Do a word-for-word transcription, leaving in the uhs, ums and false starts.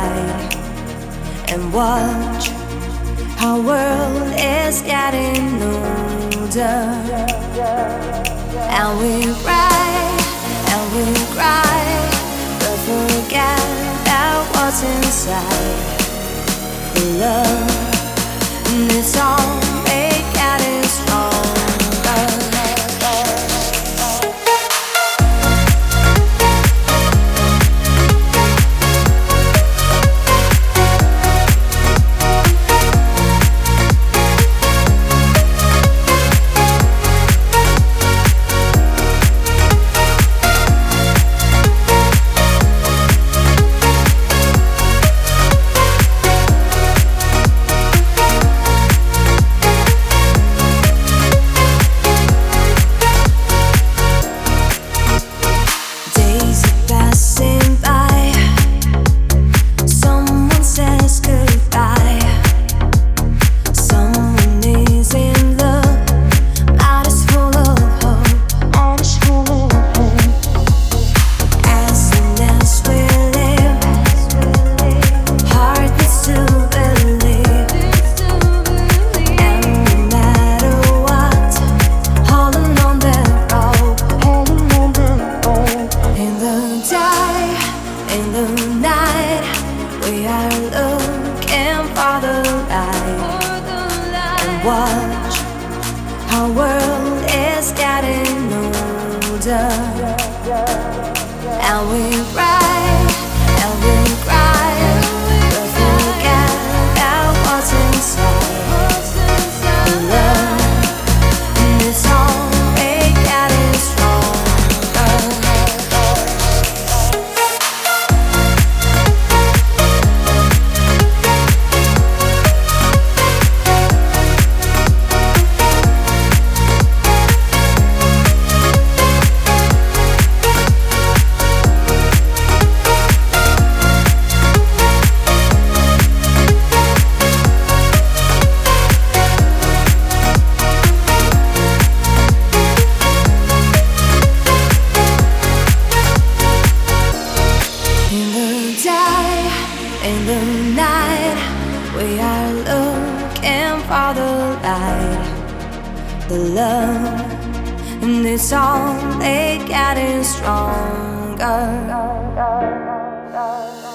aside and watch how world is getting older. And we cry, and we cry, but forget about what's inside. The love, and it's all make getting stronger. Watch how world is getting older. And we cry, and we cry, but forget about what's inside. The love, and it's all make getting stronger. In the night, we are looking for the light, the love, and it's all they getting stronger.